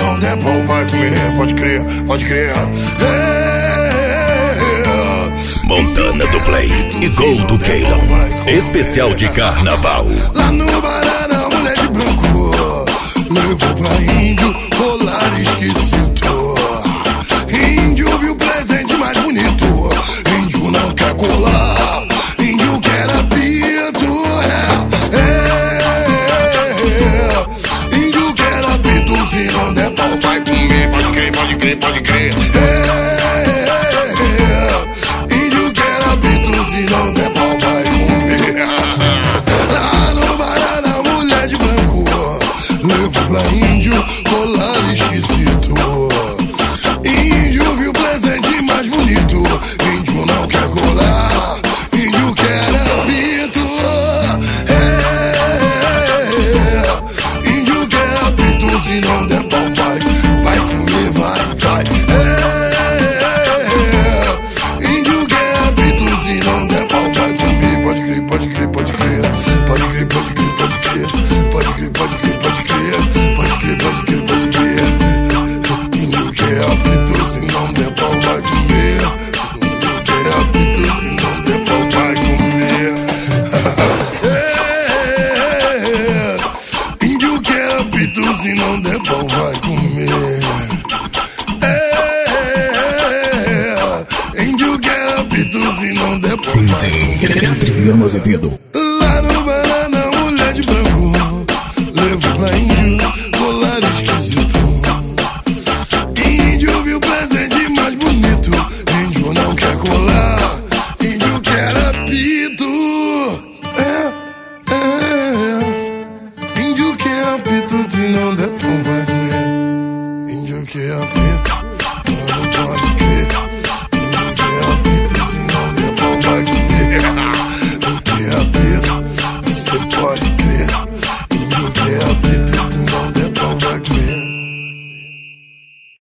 não der pau vai comer. Pode crer, pode crer. Montana do Play e Gol do Keilon, especial de carnaval. Lá no Barana, mulher de branco levou pra índio colar esquisito. Índio viu o presente mais bonito. Índio não quer colar, índio quer apito. Índio quer apito, se não der pau vai comer. Pode crer, pode crer, pode crer. Índio quer apito, se não der pau vai comer. Lá no Barana, mulher de branco levou pra índio colar esquisito. Índio viu o presente mais bonito. Índio não quer colar, índio quer apito. Índio quer apito, se não der pau vai comer, vai. Índio quer apito, se não der pau vai comer. Pode crer, pode crer, pode crer. Pode crer, pode crer, pode crer. Pode crer, pode crer, pode crer. Pode crer, pode crer, pode crer. Índio quer apito, se não der pau vai comer. Índio quer apito, se não der pau vai comer. Índio quer apito, se não der pau vai comer. Índio quer apito, se não der pau vai comer. Adriano Azevedo.